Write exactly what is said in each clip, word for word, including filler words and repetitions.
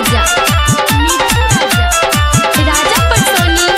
राजा राजा पटसोनी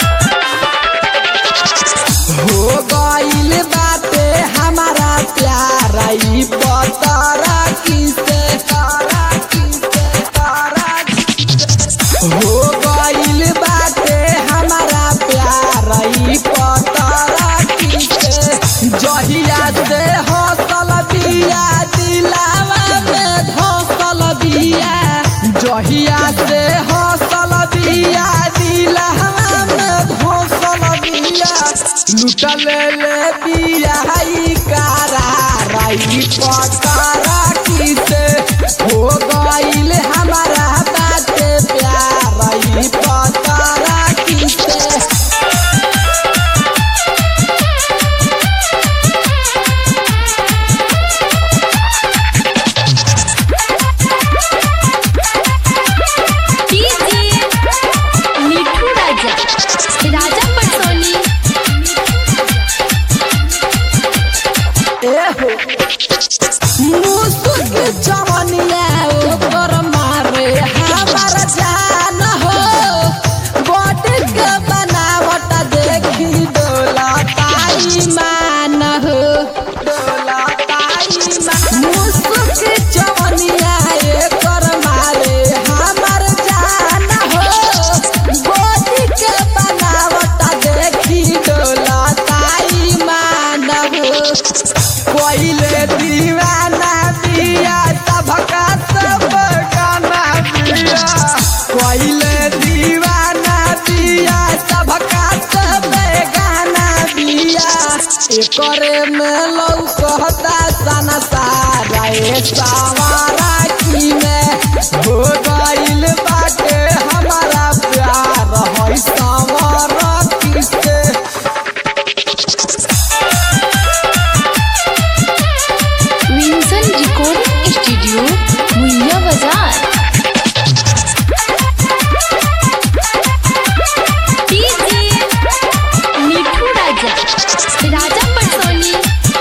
हो गइल बाटे हमारा प्यार ई पतरा किसे तारा किसे तारा हो गइल बाटे हमारा प्यार ई पतरा किसे जहिया से हौसल बिया दिलावा में धौसल बिया जहिया से हौसल बिया दिलावा में धौसल बिया लुटल ले बिया ई करारा ई पतरा किसे हो गइल हमारा बाटे प्यार ई पतरा किसे मिठू राजा राजा पटसोनी एहो मुसुक जवनिया ओकर मारे हमार जान हो बॉडी के बनावट देखी डोला ताई मान हो डोला ताई मान मुसुक जवनिया एकर मारे हमार जान हो बॉडी के बनावट देखी डोला ताई मान हो कोइले दीवाना बिया सबका सब गाना बिया कोइले दीवाना बिया सबका सब गाना बिया एकरे में लौकता सना सारा ए सवारा की में हो गइल बाटे हमारा प्यार है सवारा किसे विंसन रिकॉर्डिंग स्टूडियो मुहैया बाजार मिठू राजा राजा पटसोनी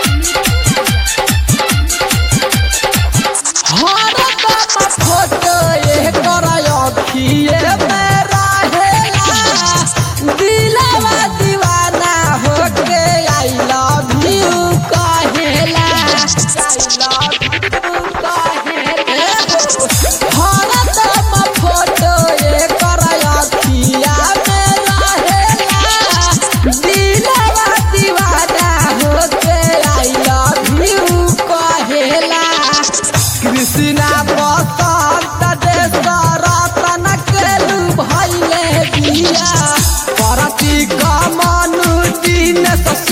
हर बाबा फोटो ये करायो किए मेरा हेला दिलवा दीवाना होके आई लव यू कहेला आई लव यू कहेला हर बाबा फोटो ये करायो किया मेरा हेला दिलवा दीवाना होके आई लव यू कहेला कृष्णा बसंत देशरतन केलू भैले दिया परती कमनु दिन